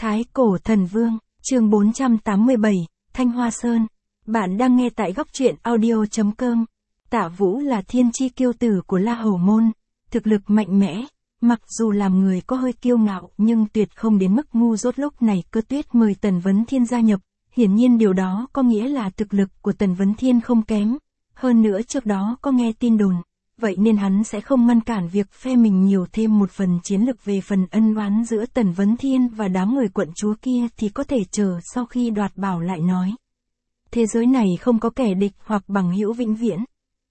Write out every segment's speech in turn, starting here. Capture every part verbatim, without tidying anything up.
Thái Cổ Thần Vương, chương bốn trăm tám mươi bảy, Thanh Hoa Sơn. Bạn đang nghe tại góc truyện audio chấm com. Tạ Vũ là thiên chi kiêu tử của La Hầu Môn, thực lực mạnh mẽ, mặc dù làm người có hơi kiêu ngạo nhưng tuyệt không đến mức ngu dốt. Lúc này Cơ Tuyết mời Tần Vấn Thiên gia nhập, hiển nhiên điều đó có nghĩa là thực lực của Tần Vấn Thiên không kém, hơn nữa trước đó có nghe tin đồn, vậy nên hắn sẽ không ngăn cản việc phe mình nhiều thêm một phần chiến lực. Về phần ân oán giữa Tần Vấn Thiên và đám người quận chúa kia thì có thể chờ sau khi đoạt bảo lại nói. Thế giới này không có kẻ địch hoặc bằng hữu vĩnh viễn.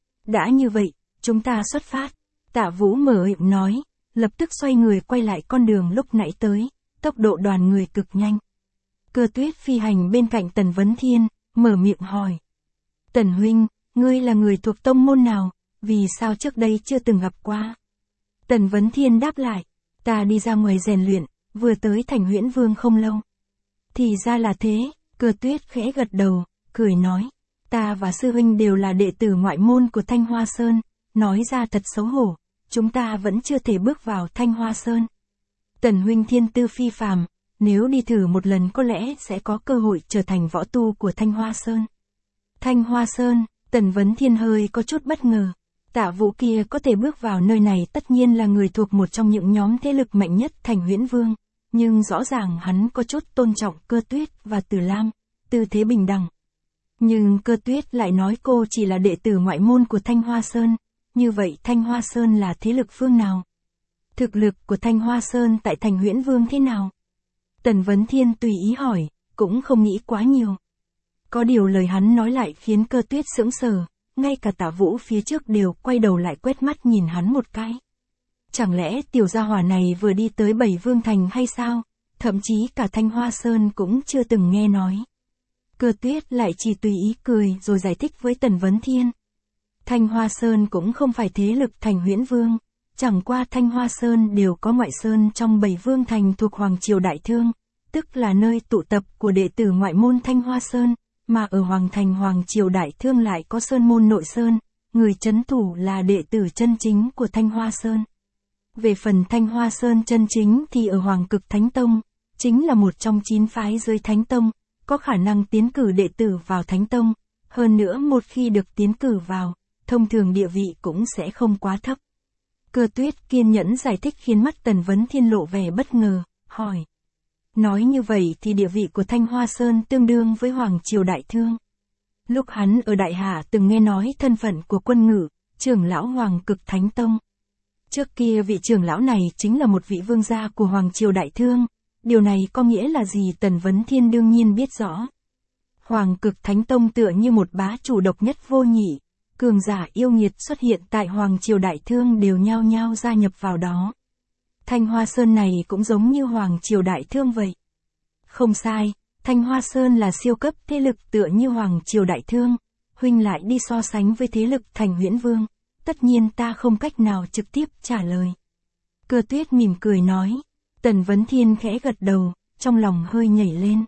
Đã như vậy, chúng ta xuất phát. Tạ Vũ mở miệng nói, lập tức xoay người quay lại con đường lúc nãy tới, tốc độ đoàn người cực nhanh. Cơ Tuyết phi hành bên cạnh Tần Vấn Thiên, mở miệng hỏi. Tần huynh, ngươi là người thuộc tông môn nào, vì sao trước đây chưa từng gặp qua? Tần Vấn Thiên đáp lại, ta đi ra ngoài rèn luyện, vừa tới thành Huyễn Vương không lâu. Thì ra là thế, Cơ Tuyết khẽ gật đầu, cười nói, ta và sư huynh đều là đệ tử ngoại môn của Thanh Hoa Sơn, nói ra thật xấu hổ, chúng ta vẫn chưa thể bước vào Thanh Hoa Sơn. Tần huynh thiên tư phi phàm, nếu đi thử một lần có lẽ sẽ có cơ hội trở thành võ tu của Thanh Hoa Sơn. Thanh Hoa Sơn, Tần Vấn Thiên hơi có chút bất ngờ. Tạ Vũ kia có thể bước vào nơi này tất nhiên là người thuộc một trong những nhóm thế lực mạnh nhất thành Huyễn Vương, nhưng rõ ràng hắn có chút tôn trọng Cơ Tuyết và Từ Lam, tư thế bình đẳng. Nhưng Cơ Tuyết lại nói cô chỉ là đệ tử ngoại môn của Thanh Hoa Sơn, như vậy Thanh Hoa Sơn là thế lực phương nào? Thực lực của Thanh Hoa Sơn tại thành Huyễn Vương thế nào? Tần Vấn Thiên tùy ý hỏi, cũng không nghĩ quá nhiều. Có điều lời hắn nói lại khiến Cơ Tuyết sững sờ, ngay cả Tạ Vũ phía trước đều quay đầu lại quét mắt nhìn hắn một cái. Chẳng lẽ tiểu gia hỏa này vừa đi tới Bảy Vương Thành hay sao? Thậm chí cả Thanh Hoa Sơn cũng chưa từng nghe nói. Cơ Tuyết lại chỉ tùy ý cười rồi giải thích với Tần Vấn Thiên. Thanh Hoa Sơn cũng không phải thế lực thành Huyễn Vương, chẳng qua Thanh Hoa Sơn đều có ngoại sơn trong Bảy Vương Thành thuộc Hoàng Triều Đại Thương, tức là nơi tụ tập của đệ tử ngoại môn Thanh Hoa Sơn, mà ở Hoàng Thành Hoàng Triều Đại Thương lại có Sơn môn nội sơn, người trấn thủ là đệ tử chân chính của Thanh Hoa Sơn. Về phần Thanh Hoa Sơn chân chính thì ở Hoàng Cực Thánh Tông, chính là một trong chín phái dưới Thánh Tông, có khả năng tiến cử đệ tử vào Thánh Tông, hơn nữa một khi được tiến cử vào, thông thường địa vị cũng sẽ không quá thấp. Cơ Tuyết kiên nhẫn giải thích khiến mắt Tần Vấn Thiên lộ vẻ bất ngờ, hỏi. Nói như vậy thì địa vị của Thanh Hoa Sơn tương đương với Hoàng Triều Đại Thương. Lúc hắn ở Đại Hạ từng nghe nói thân phận của Quân Ngự, trưởng lão Hoàng Cực Thánh Tông. Trước kia vị trưởng lão này chính là một vị vương gia của Hoàng Triều Đại Thương. Điều này có nghĩa là gì Tần Vấn Thiên đương nhiên biết rõ. Hoàng Cực Thánh Tông tựa như một bá chủ độc nhất vô nhị, cường giả yêu nghiệt xuất hiện tại Hoàng Triều Đại Thương đều nhao nhao gia nhập vào đó. Thanh Hoa Sơn này cũng giống như Hoàng Triều Đại Thương vậy. Không sai, Thanh Hoa Sơn là siêu cấp thế lực tựa như Hoàng Triều Đại Thương, huynh lại đi so sánh với thế lực thành Huyễn Vương, tất nhiên ta không cách nào trực tiếp trả lời. Cơ Tuyết mỉm cười nói. Tần Vấn Thiên khẽ gật đầu, trong lòng hơi nhảy lên.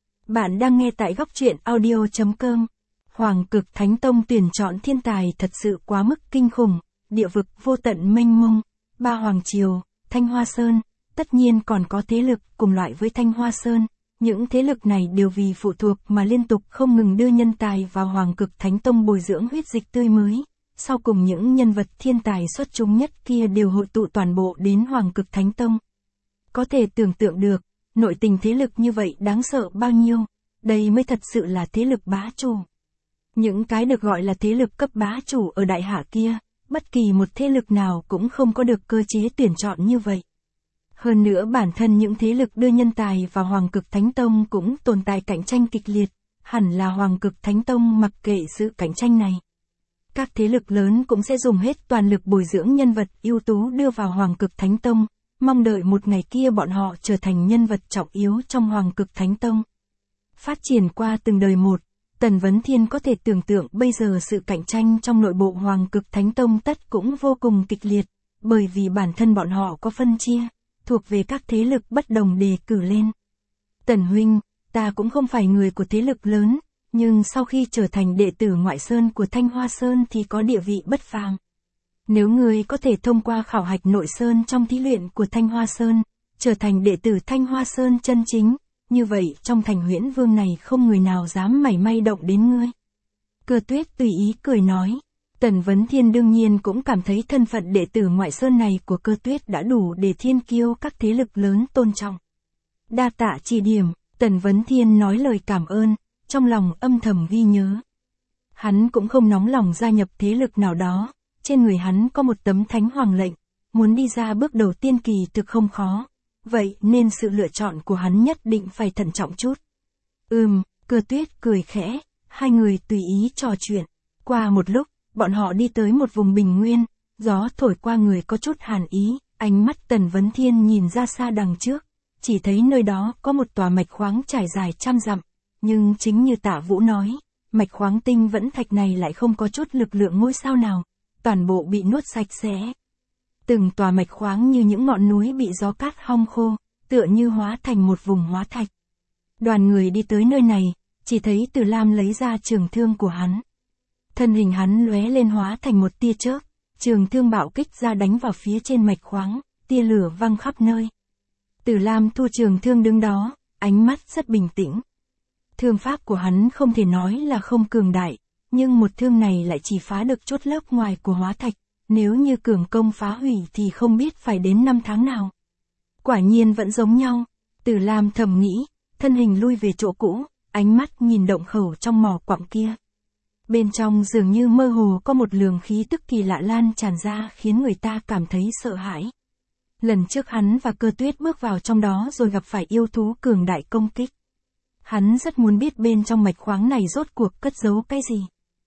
Bạn đang nghe tại góc truyện audio chấm com. Hoàng Cực Thánh Tông tuyển chọn thiên tài thật sự quá mức kinh khủng, địa vực vô tận mênh mông, ba Hoàng Triều, Thanh Hoa Sơn, tất nhiên còn có thế lực cùng loại với Thanh Hoa Sơn. Những thế lực này đều vì phụ thuộc mà liên tục không ngừng đưa nhân tài vào Hoàng Cực Thánh Tông bồi dưỡng huyết dịch tươi mới. Sau cùng những nhân vật thiên tài xuất chúng nhất kia đều hội tụ toàn bộ đến Hoàng Cực Thánh Tông. Có thể tưởng tượng được, nội tình thế lực như vậy đáng sợ bao nhiêu, đây mới thật sự là thế lực bá chủ. Những cái được gọi là thế lực cấp bá chủ ở Đại Hạ kia, bất kỳ một thế lực nào cũng không có được cơ chế tuyển chọn như vậy. Hơn nữa bản thân những thế lực đưa nhân tài vào Hoàng Cực Thánh Tông cũng tồn tại cạnh tranh kịch liệt, hẳn là Hoàng Cực Thánh Tông mặc kệ sự cạnh tranh này. Các thế lực lớn cũng sẽ dùng hết toàn lực bồi dưỡng nhân vật ưu tú đưa vào Hoàng Cực Thánh Tông, mong đợi một ngày kia bọn họ trở thành nhân vật trọng yếu trong Hoàng Cực Thánh Tông. Phát triển qua từng đời một, Tần Vấn Thiên có thể tưởng tượng bây giờ sự cạnh tranh trong nội bộ Hoàng Cực Thánh Tông tất cũng vô cùng kịch liệt, bởi vì bản thân bọn họ có phân chia, thuộc về các thế lực bất đồng đề cử lên. Tần huynh, ta cũng không phải người của thế lực lớn, nhưng sau khi trở thành đệ tử ngoại sơn của Thanh Hoa Sơn thì có địa vị bất phàm. Nếu ngươi có thể thông qua khảo hạch nội sơn trong thí luyện của Thanh Hoa Sơn, trở thành đệ tử Thanh Hoa Sơn chân chính, như vậy trong thành Huyễn Vương này không người nào dám mảy may động đến ngươi. Cơ Tuyết tùy ý cười nói. Tần Vấn Thiên đương nhiên cũng cảm thấy thân phận đệ tử ngoại sơn này của Cơ Tuyết đã đủ để thiên kiêu các thế lực lớn tôn trọng. Đa tạ chỉ điểm, Tần Vấn Thiên nói lời cảm ơn, trong lòng âm thầm ghi nhớ. Hắn cũng không nóng lòng gia nhập thế lực nào đó, trên người hắn có một tấm thánh hoàng lệnh, muốn đi ra bước đầu tiên kỳ thực không khó, vậy nên sự lựa chọn của hắn nhất định phải thận trọng chút. Ừm, Cơ Tuyết cười khẽ, hai người tùy ý trò chuyện. Qua một lúc, bọn họ đi tới một vùng bình nguyên, gió thổi qua người có chút hàn ý, ánh mắt Tần Vấn Thiên nhìn ra xa đằng trước, chỉ thấy nơi đó có một tòa mạch khoáng trải dài trăm dặm, nhưng chính như Tạ Vũ nói, mạch khoáng tinh vẫn thạch này lại không có chút lực lượng ngôi sao nào, toàn bộ bị nuốt sạch sẽ. Từng tòa mạch khoáng như những ngọn núi bị gió cát hong khô, tựa như hóa thành một vùng hóa thạch. Đoàn người đi tới nơi này, chỉ thấy Từ Lam lấy ra trường thương của hắn. Thân hình hắn lóe lên hóa thành một tia chớp, trường thương bạo kích ra đánh vào phía trên mạch khoáng, tia lửa văng khắp nơi. Từ Lam thu trường thương đứng đó, ánh mắt rất bình tĩnh. Thương pháp của hắn không thể nói là không cường đại, nhưng một thương này lại chỉ phá được chút lớp ngoài của hóa thạch, nếu như cường công phá hủy thì không biết phải đến năm tháng nào. Quả nhiên vẫn giống nhau, Từ Lam thầm nghĩ, thân hình lui về chỗ cũ, ánh mắt nhìn động khẩu trong mỏ quặng kia. Bên trong dường như mơ hồ có một luồng khí tức kỳ lạ lan tràn ra khiến người ta cảm thấy sợ hãi. Lần trước hắn và Cơ Tuyết bước vào trong đó rồi gặp phải yêu thú cường đại công kích. Hắn rất muốn biết bên trong mạch khoáng này rốt cuộc cất giấu cái gì.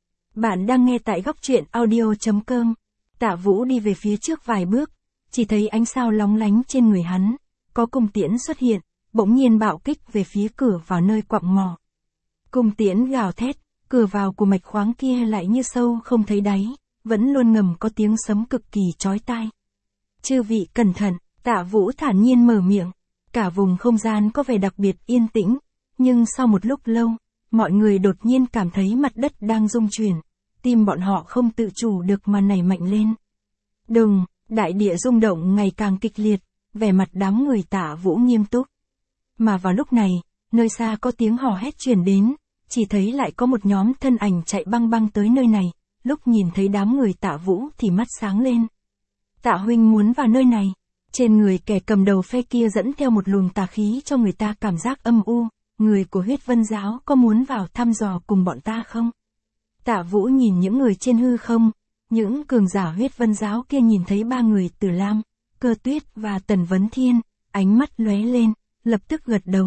Bạn đang nghe tại góc truyện audio chấm com. Tạ Vũ đi về phía trước vài bước, chỉ thấy ánh sao lóng lánh trên người hắn, có cung tiễn xuất hiện, bỗng nhiên bạo kích về phía cửa vào nơi quặng mỏ. Cung tiễn gào thét, cửa vào của mạch khoáng kia lại như sâu không thấy đáy, vẫn luôn ngầm có tiếng sấm cực kỳ chói tai. Chư vị cẩn thận, Tạ Vũ thản nhiên mở miệng, cả vùng không gian có vẻ đặc biệt yên tĩnh, nhưng sau một lúc lâu, mọi người đột nhiên cảm thấy mặt đất đang rung chuyển, tim bọn họ không tự chủ được mà nảy mạnh lên. Đùng, đại địa rung động ngày càng kịch liệt, vẻ mặt đám người Tạ Vũ nghiêm túc. Mà vào lúc này, nơi xa có tiếng hò hét truyền đến, chỉ thấy lại có một nhóm thân ảnh chạy băng băng tới nơi này, lúc nhìn thấy đám người Tạ Vũ thì mắt sáng lên. Tạ huynh muốn vào nơi này, trên người kẻ cầm đầu phe kia dẫn theo một luồng tà khí cho người ta cảm giác âm u, người của Huyết Vân giáo có muốn vào thăm dò cùng bọn ta không? Tạ Vũ nhìn những người trên hư không, những cường giả Huyết Vân giáo kia nhìn thấy ba người Từ Lam, Cơ Tuyết và Tần Vấn Thiên, ánh mắt lóe lên, lập tức gật đầu.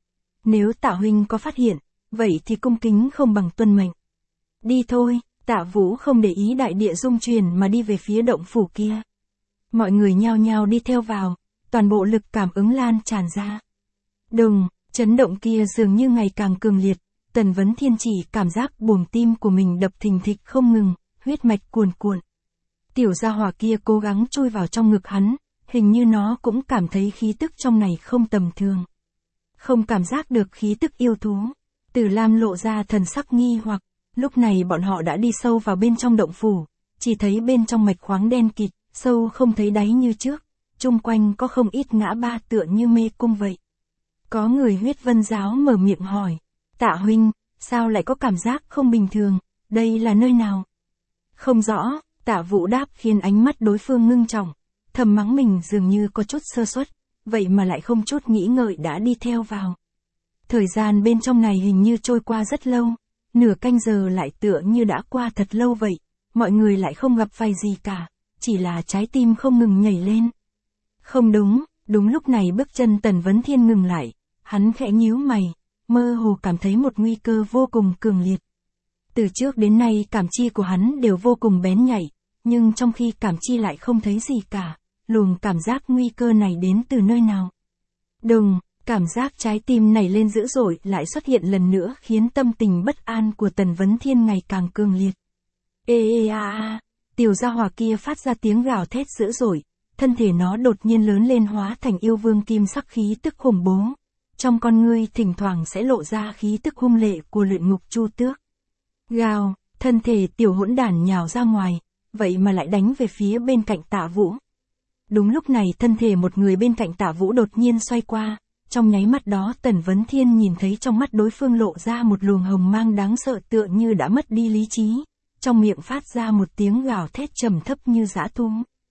Nếu Tạ huynh có phát hiện, vậy thì cung kính không bằng tuân mệnh. Đi thôi, Tạ Vũ không để ý đại địa rung chuyển mà đi về phía động phủ kia. Mọi người nhao nhao đi theo vào, toàn bộ lực cảm ứng lan tràn ra. Đùng, chấn động kia dường như ngày càng cường liệt, Tần Vấn Thiên chỉ cảm giác buồng tim của mình đập thình thịch không ngừng, huyết mạch cuồn cuộn. Tiểu gia hỏa kia cố gắng chui vào trong ngực hắn, hình như nó cũng cảm thấy khí tức trong này không tầm thường. Không cảm giác được khí tức yêu thú. Từ Lam lộ ra thần sắc nghi hoặc, lúc này bọn họ đã đi sâu vào bên trong động phủ, chỉ thấy bên trong mạch khoáng đen kịt, sâu không thấy đáy như trước, chung quanh có không ít ngã ba tựa như mê cung vậy. Có người Huyết Vân giáo mở miệng hỏi, Tạ huynh, sao lại có cảm giác không bình thường, đây là nơi nào? Không rõ, Tạ Vũ đáp khiến ánh mắt đối phương ngưng trọng, thầm mắng mình dường như có chút sơ suất, vậy mà lại không chút nghĩ ngợi đã đi theo vào. Thời gian bên trong này hình như trôi qua rất lâu, nửa canh giờ lại tựa như đã qua thật lâu vậy, mọi người lại không gặp phải gì cả, chỉ là trái tim không ngừng nhảy lên. Không đúng, đúng lúc này bước chân Tần Vấn Thiên ngừng lại, hắn khẽ nhíu mày, mơ hồ cảm thấy một nguy cơ vô cùng cường liệt. Từ trước đến nay cảm chi của hắn đều vô cùng bén nhạy, nhưng trong khi cảm chi lại không thấy gì cả, luồng cảm giác nguy cơ này đến từ nơi nào? Đùng, cảm giác trái tim nảy lên dữ dội lại xuất hiện lần nữa khiến tâm tình bất an của Tần Vấn Thiên ngày càng cường liệt. Ê ê a a, tiểu gia hỏa kia phát ra tiếng gào thét dữ dội, thân thể nó đột nhiên lớn lên hóa thành yêu vương kim sắc khí tức khủng bố. Trong con ngươi thỉnh thoảng sẽ lộ ra khí tức hung lệ của luyện ngục chu tước. Gào, thân thể tiểu hỗn đản nhào ra ngoài, vậy mà lại đánh về phía bên cạnh Tạ Vũ. Đúng lúc này thân thể một người bên cạnh Tạ Vũ đột nhiên xoay qua, trong nháy mắt đó Tần Vấn Thiên nhìn thấy trong mắt đối phương lộ ra một luồng hồng mang đáng sợ tựa như đã mất đi lý trí, trong miệng phát ra một tiếng gào thét trầm thấp như dã thú.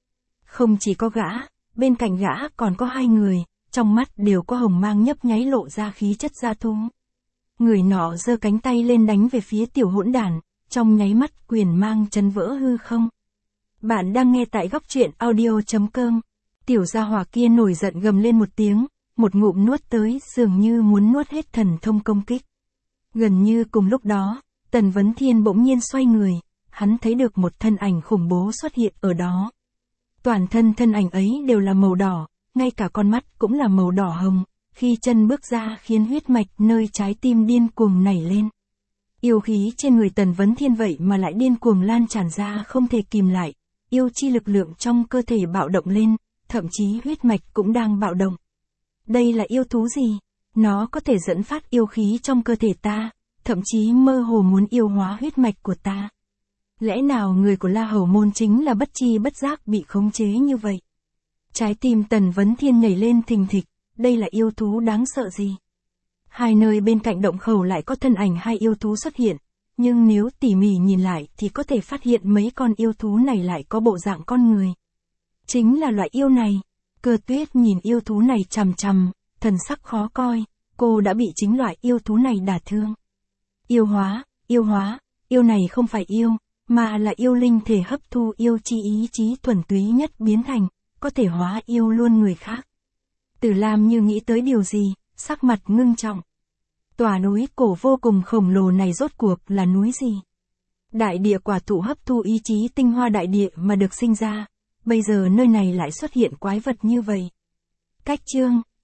Không chỉ có gã, bên cạnh gã còn có hai người, trong mắt đều có hồng mang nhấp nháy lộ ra khí chất dã thú. Người nọ giơ cánh tay lên đánh về phía tiểu hỗn đản, trong nháy mắt quyền mang chấn vỡ hư không. Bạn đang nghe tại góc truyện audio chấm com. Tiểu gia hỏa kia nổi giận gầm lên một tiếng, một ngụm nuốt tới dường như muốn nuốt hết thần thông công kích. Gần như cùng lúc đó, Tần Vấn Thiên bỗng nhiên xoay người, hắn thấy được một thân ảnh khủng bố xuất hiện ở đó. Toàn thân thân ảnh ấy đều là màu đỏ, ngay cả con mắt cũng là màu đỏ hồng, khi chân bước ra khiến huyết mạch nơi trái tim điên cuồng nảy lên. Yêu khí trên người Tần Vấn Thiên vậy mà lại điên cuồng lan tràn ra không thể kìm lại, yêu chi lực lượng trong cơ thể bạo động lên, thậm chí huyết mạch cũng đang bạo động. Đây là yêu thú gì? Nó có thể dẫn phát yêu khí trong cơ thể ta, thậm chí mơ hồ muốn yêu hóa huyết mạch của ta. Lẽ nào người của La Hầu Môn chính là bất chi bất giác bị khống chế như vậy? Trái tim Tần Vấn Thiên nhảy lên thình thịch, đây là yêu thú đáng sợ gì? Hai nơi bên cạnh động khẩu lại có thân ảnh hai yêu thú xuất hiện, nhưng nếu tỉ mỉ nhìn lại thì có thể phát hiện mấy con yêu thú này lại có bộ dạng con người. Chính là loại yêu này. Cơ Tuyết nhìn yêu thú này chằm chằm, thần sắc khó coi, cô đã bị chính loại yêu thú này đả thương. Yêu hóa, yêu hóa, yêu này không phải yêu, mà là yêu linh thể hấp thu yêu chi ý chí thuần túy nhất biến thành, có thể hóa yêu luôn người khác. Tử Lam như nghĩ tới điều gì, sắc mặt ngưng trọng. Tòa núi cổ vô cùng khổng lồ này rốt cuộc là núi gì? Đại địa quả thụ hấp thu ý chí tinh hoa đại địa mà được sinh ra, bây giờ nơi này lại xuất hiện quái vật như vậy. Cách chương